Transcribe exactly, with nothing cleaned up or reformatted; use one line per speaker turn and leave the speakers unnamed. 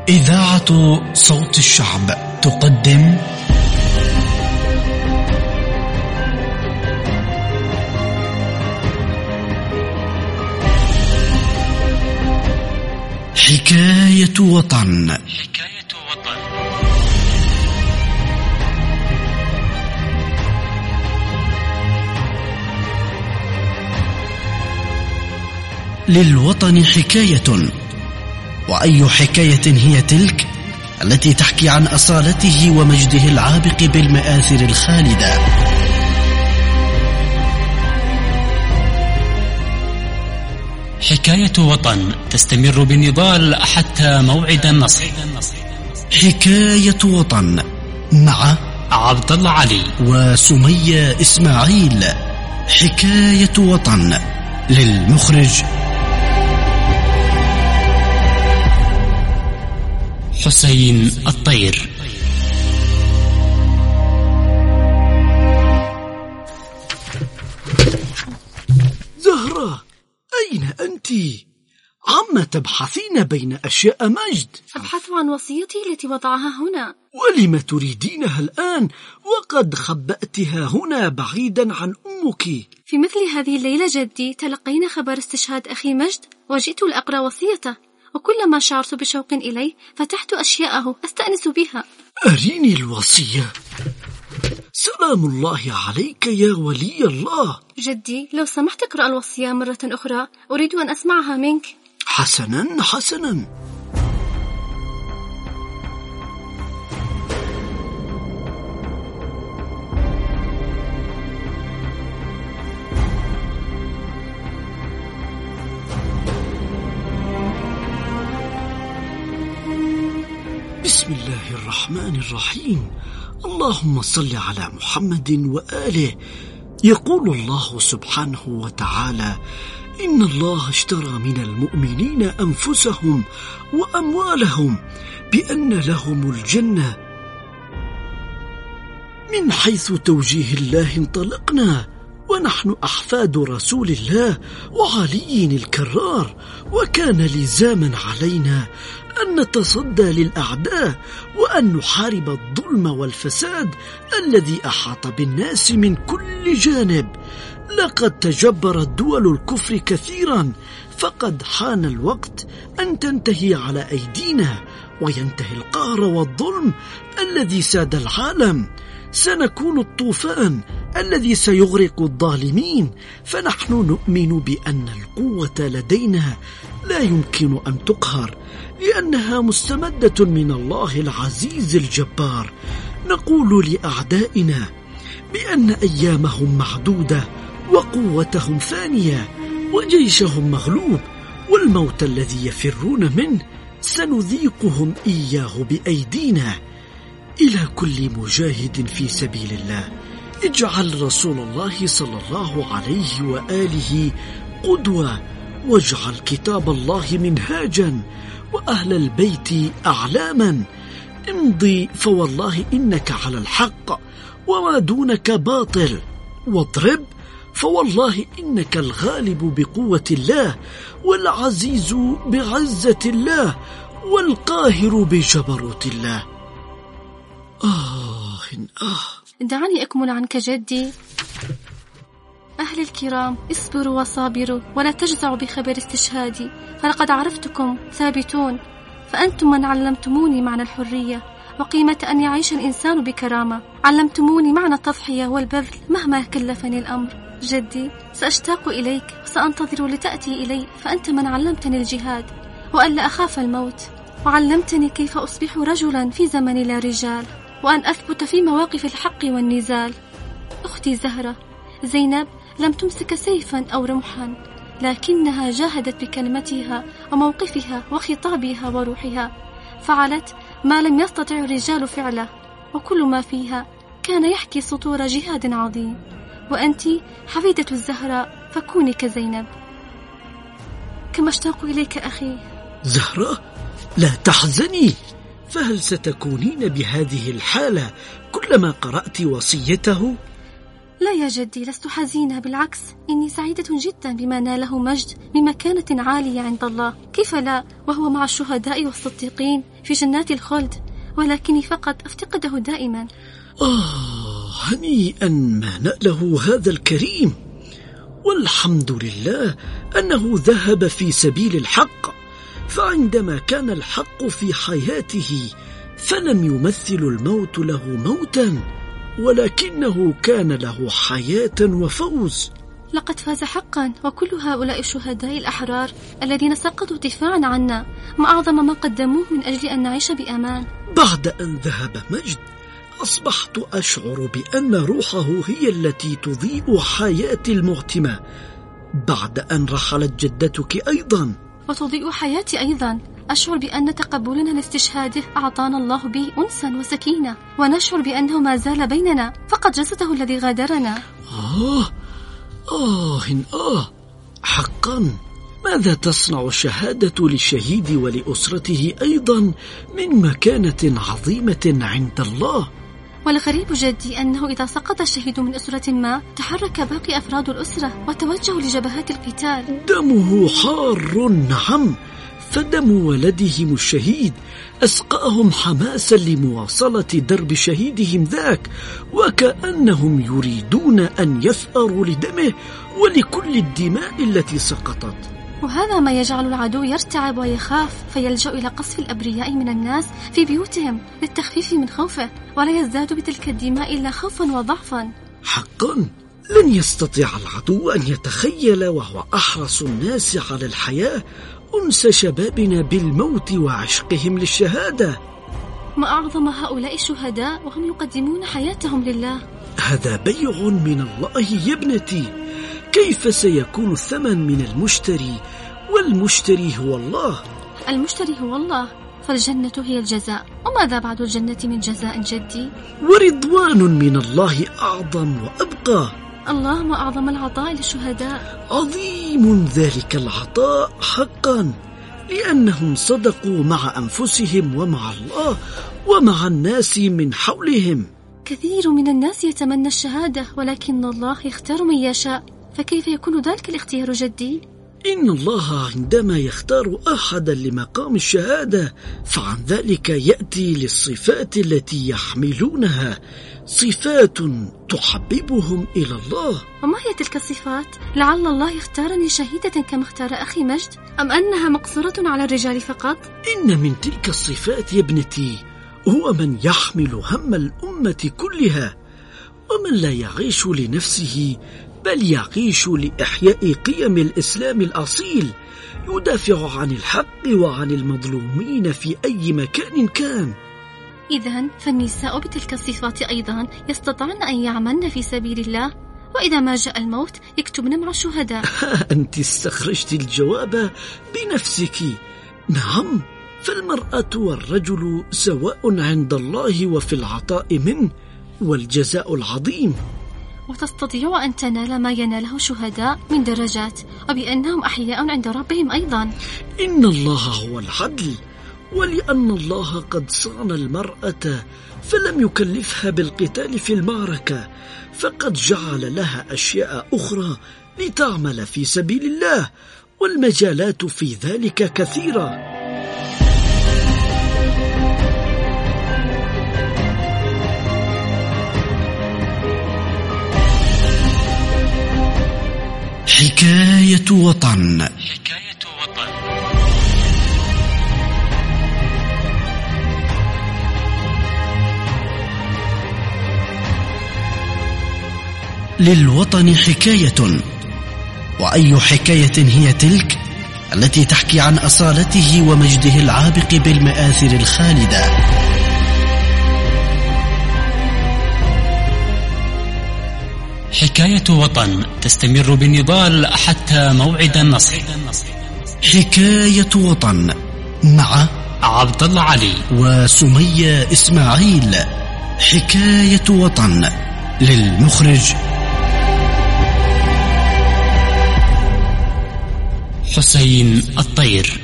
إذاعة صوت الشعب تقدم حكاية وطن. حكاية وطن. للوطن حكاية، وأي حكاية هي تلك التي تحكي عن أصالته ومجده العابق بالمآثر الخالدة.
حكاية وطن تستمر بالنضال حتى موعد النصر.
حكاية وطن مع
عبد الله علي
وسمية إسماعيل. حكاية وطن للمخرج
حسين الطير.
زهرة، أين أنت؟ عم تبحثين بين أشياء مجد؟
أبحث عن وصيتي التي وضعها هنا.
ولم تريدينها الآن وقد خبأتها هنا بعيدا عن أمك؟
في مثل هذه الليلة جدي تلقينا خبر استشهاد أخي مجد، وجئت لأقرأ وصيته، وكلما شعرت بشوق إليه فتحت أشياءه أستأنس بها.
أريني الوصية. سلام الله عليك يا ولي الله.
جدي، لو سمحت اقرأ الوصية مرة أخرى، أريد أن أسمعها منك.
حسنا حسنا. بسم الله الرحمن الرحيم. اللهم صل على محمد وآله. يقول الله سبحانه وتعالى: إن الله اشترى من المؤمنين أنفسهم وأموالهم بأن لهم الجنة. من حيث توجيه الله انطلقنا، ونحن أحفاد رسول الله وعلي الكرار، وكان لزاما علينا أن نتصدى للأعداء وأن نحارب الظلم والفساد الذي أحاط بالناس من كل جانب. لقد تجبرت دول الكفر كثيرا، فقد حان الوقت أن تنتهي على أيدينا وينتهي القهر والظلم الذي ساد العالم. سنكون الطوفان الذي سيغرق الظالمين، فنحن نؤمن بأن القوة لدينا لا يمكن أن تقهر، لأنها مستمدة من الله العزيز الجبار. نقول لأعدائنا بأن أيامهم معدودة وقوتهم ثانية وجيشهم مغلوب، والموت الذي يفرون منه سنذيقهم إياه بأيدينا. إلى كل مجاهد في سبيل الله، اجعل رسول الله صلى الله عليه وآله قدوة، واجعل كتاب الله منهاجا، وأهل البيت أعلاما. امضي فوالله إنك على الحق، وما دونك باطل. واضرب فوالله إنك الغالب بقوة الله، والعزيز بعزة الله، والقاهر بجبروت الله. آه آه
دعني أكمل عنك جدي. أهل الكرام، اصبروا وصابروا ولا تجزعوا بخبر استشهادي، فلقد عرفتكم ثابتون، فأنتم من علمتموني معنى الحرية وقيمة أن يعيش الإنسان بكرامة. علمتموني معنى التضحية والبذل مهما كلفني الأمر. جدي، سأشتاق إليك وسأنتظر لتأتي إلي، فأنت من علمتني الجهاد وألا أخاف الموت، وعلمتني كيف أصبح رجلا في زمن لا رجال، وأن أثبت في مواقف الحق والنزال. أختي زهرة، زينب لم تمسك سيفا أو رمحا، لكنها جاهدت بكلمتها وموقفها وخطابها وروحها، فعلت ما لم يستطع الرجال فعله، وكل ما فيها كان يحكي سطور جهاد عظيم. وأنت حفيدة الزهراء، فكوني كزينب. كما اشتاق إليك أخي.
زهرة، لا تحزني، فهل ستكونين بهذه الحالة كلما قرأت وصيته؟
لا يا جدي، لست حزينة، بالعكس إني سعيدة جدا بما ناله مجد بمكانة عالية عند الله. كيف لا وهو مع الشهداء والصديقين في جنات الخلد، ولكني فقط أفتقده دائما.
آه هنيئا ما نأله هذا الكريم، والحمد لله أنه ذهب في سبيل الحق، فعندما كان الحق في حياته فلم يمثل الموت له موتا، ولكنه كان له حياة وفوز.
لقد فاز حقا، وكل هؤلاء الشهداء الأحرار الذين سقطوا دفاعا عنا، ما أعظم ما قدموه من أجل أن نعيش بأمان.
بعد أن ذهب مجد أصبحت أشعر بأن روحه هي التي تضيء حياتي المعتمة، بعد أن رحلت جدتك أيضا
وتضيء حياتي أيضا. أشعر بأن تقبلنا لاستشهاده أعطانا الله به أنسا وسكينة، ونشعر بأنه ما زال بيننا، فقد جسده الذي غادرنا.
آه آه آه حقا، ماذا تصنع الشهادة للشهيد ولأسرته أيضا من مكانة عظيمة عند الله؟
والغريب جدي أنه إذا سقط الشهيد من أسرة ما تحرك باقي أفراد الأسرة وتوجهوا لجبهات القتال.
دمه حار، نعم، فدم ولدهم الشهيد أسقاهم حماسا لمواصلة درب شهيدهم ذاك، وكأنهم يريدون أن يثأروا لدمه ولكل الدماء التي سقطت.
وهذا ما يجعل العدو يرتعب ويخاف، فيلجأ إلى قصف الأبرياء من الناس في بيوتهم للتخفيف من خوفه، ولا يزداد بتلك الدماء إلا خوفا وضعفا.
حقا لن يستطيع العدو أن يتخيل وهو أحرص الناس على الحياة أنس شبابنا بالموت وعشقهم للشهادة.
ما أعظم هؤلاء الشهداء وهم يقدمون حياتهم لله.
هذا بيع من الله يا ابنتي، كيف سيكون الثمن من المشتري والمشتري هو الله؟
المشتري هو الله، فالجنة هي الجزاء، وماذا بعد الجنة من جزاء جدي؟
ورضوان من الله أعظم وأبقى.
الله ما أعظم العطاء للشهداء.
عظيم ذلك العطاء حقا، لأنهم صدقوا مع أنفسهم ومع الله ومع الناس من حولهم.
كثير من الناس يتمنى الشهادة، ولكن الله يختار من يشاء، فكيف يكون ذلك الاختيار جدي؟
إن الله عندما يختار أحدا لمقام الشهادة فعن ذلك يأتي للصفات التي يحملونها، صفات تحببهم إلى الله.
وما هي تلك الصفات؟ لعل الله اختارني شهيدة كما اختار أخي مجد، أم أنها مقصورة على الرجال فقط؟
إن من تلك الصفات يا ابنتي هو من يحمل هم الأمة كلها، ومن لا يعيش لنفسه بل يعيش لإحياء قيم الإسلام الأصيل، يدافع عن الحق وعن المظلومين في أي مكان كان.
إذن فالنساء بتلك الصفات أيضا يستطعن أن يعملن في سبيل الله، وإذا ما جاء الموت يكتبن مع الشهداء.
أنت استخرجت الجواب بنفسك. نعم، فالمرأة والرجل سواء عند الله وفي العطاء منه والجزاء العظيم.
وتستطيع أن تنال ما يناله الشهداء من درجات، وبأنهم أحياء عند ربهم أيضا.
إن الله هو العدل، ولأن الله قد صان المرأة فلم يكلفها بالقتال في المعركة، فقد جعل لها أشياء أخرى لتعمل في سبيل الله، والمجالات في ذلك كثيرة.
حكاية وطن.
حكاية وطن.
للوطن حكاية، وأي حكاية هي تلك التي تحكي عن أصالته ومجده العابق بالمآثر الخالدة.
حكاية وطن تستمر بالنضال حتى موعد النصر.
حكاية وطن مع
عبد الله علي
وسمية إسماعيل. حكاية وطن للمخرج
حسين الطير.